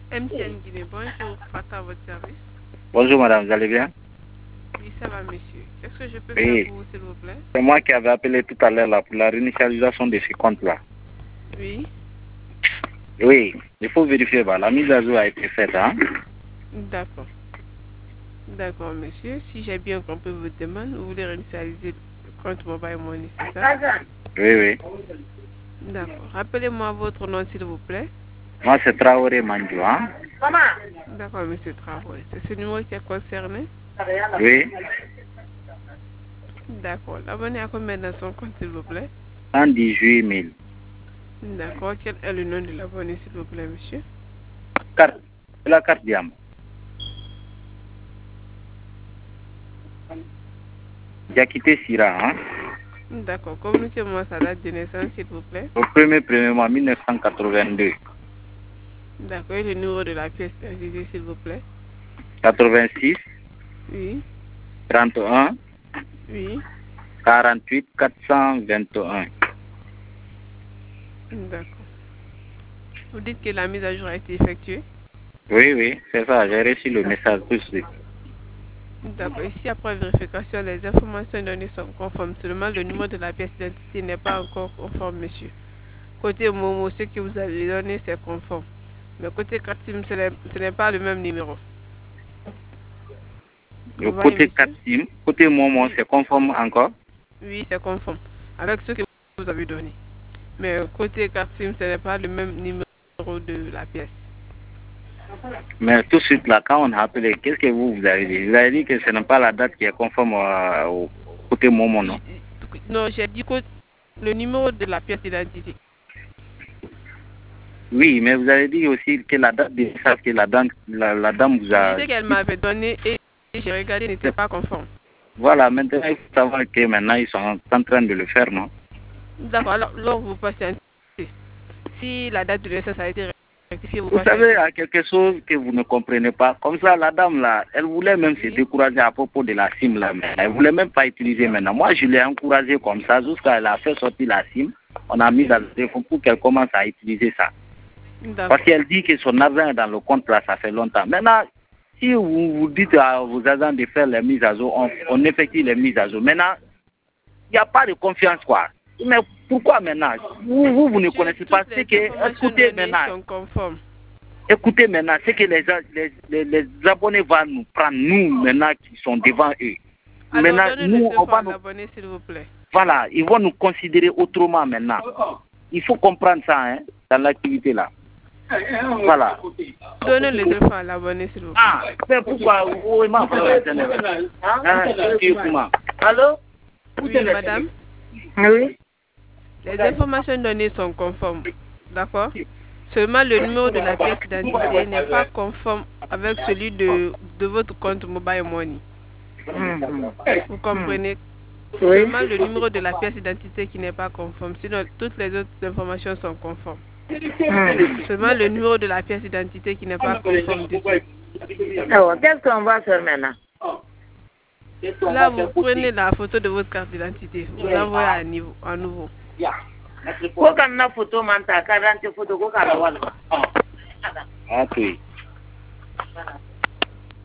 MTN Guinée, bonjour, Fata à votre service. Bonjour madame, vous allez bien? Oui, ça va monsieur. Qu'est-ce que je peux Oui. faire pour vous s'il vous plaît? C'est moi qui avais appelé tout à l'heure là pour la réinitialisation de ce compte-là. Oui. Oui, il faut vérifier. La mise à jour a été faite. Hein? D'accord. D'accord monsieur. Si j'ai bien compris votre demande, vous voulez réinitialiser le compte Mobile Money, c'est ça? Oui, oui. D'accord. Rappelez-moi votre nom s'il vous plaît. Moi c'est Traoré Mandjou. Hein? D'accord monsieur Traoré. C'est ce numéro qui est concerné? Oui. D'accord. L'abonné à combien dans son compte s'il vous plaît? 118 000. D'accord. Quel est le nom de l'abonné s'il vous plaît monsieur? Carte. C'est la carte diamant. Diakité Sira. Hein? D'accord. Communiquez-moi sa date de naissance s'il vous plaît. Au premier mois 1982. D'accord. Et le numéro de la pièce d'identité s'il vous plaît. 86. Oui. 31. Oui. 48 421. D'accord. Vous dites que la mise à jour a été effectuée? Oui, oui, c'est ça. J'ai reçu le message tout de suite. D'accord. Ici, après vérification, les informations données sont conformes. Seulement, le numéro de la pièce d'identité n'est pas encore conforme, monsieur. Côté Momo, ce que vous avez donné, c'est conforme. Mais côté Katim, ce n'est pas le même numéro. Le Vous voyez, côté monsieur? 4 côté Momo, Oui. c'est conforme encore. Oui, c'est conforme. Avec ce que vous avez donné. Mais côté Katim, ce n'est pas le même numéro de la pièce. Mais tout de suite, là, quand on a appelé, qu'est-ce que vous avez dit? Vous avez dit que ce n'est pas la date qui est conforme au côté Momo, non? Non, j'ai dit que le numéro de la pièce d'identité. Oui, mais vous avez dit aussi que la date de naissance que la dame vous a... Oui, ce qu'elle m'avait donné et j'ai regardé n'était pas conforme. Voilà, maintenant, il faut savoir que maintenant, ils sont en train de le faire, non? D'accord, alors vous patientez. Si la date de naissance a été rectifiée, Vous savez, il y a quelque chose que vous ne comprenez pas. Comme ça, la dame, là, elle voulait même se décourager à propos de la SIM, là. Mais elle ne voulait même pas utiliser maintenant. Moi, je l'ai encouragée comme ça jusqu'à elle a fait sortir la SIM. On a mis dans le téléphone pour qu'elle commence à utiliser ça. Parce qu'elle dit que son argent est dans le compte, là, ça fait longtemps. Maintenant, si vous dites à vos agents de faire les mises à jour, on effectue les mises à jour. Maintenant, il n'y a pas de confiance, quoi. Mais pourquoi maintenant vous ne connaissez pas ce que... Écoutez maintenant. Écoutez maintenant, c'est que les abonnés vont nous prendre, nous, maintenant, qui sont devant eux. Alors, maintenant, nous, on va nous... abonner, s'il vous plaît. Voilà, ils vont nous considérer autrement maintenant. Il faut comprendre ça, hein, dans l'activité, là. Voilà. Donnez le téléphone à l'abonné, s'il vous plaît. Ah, mais pourquoi Allô? Oui, madame. Oui. Les informations données sont conformes. D'accord? Seulement le numéro de la pièce d'identité n'est pas conforme avec celui de votre compte Mobile Money. Vous comprenez? Seulement le numéro de la pièce d'identité qui n'est pas conforme. Sinon, toutes les autres informations sont conformes. Seulement le numéro de la pièce d'identité qui n'est pas conforme du tout. Qu'est-ce qu'on va faire maintenant? Là, vous prenez la photo de votre carte d'identité. Vous l'envoyez à nouveau. Ko kan na photo man ta ka ran te photo ko ka wala. Ah, oui.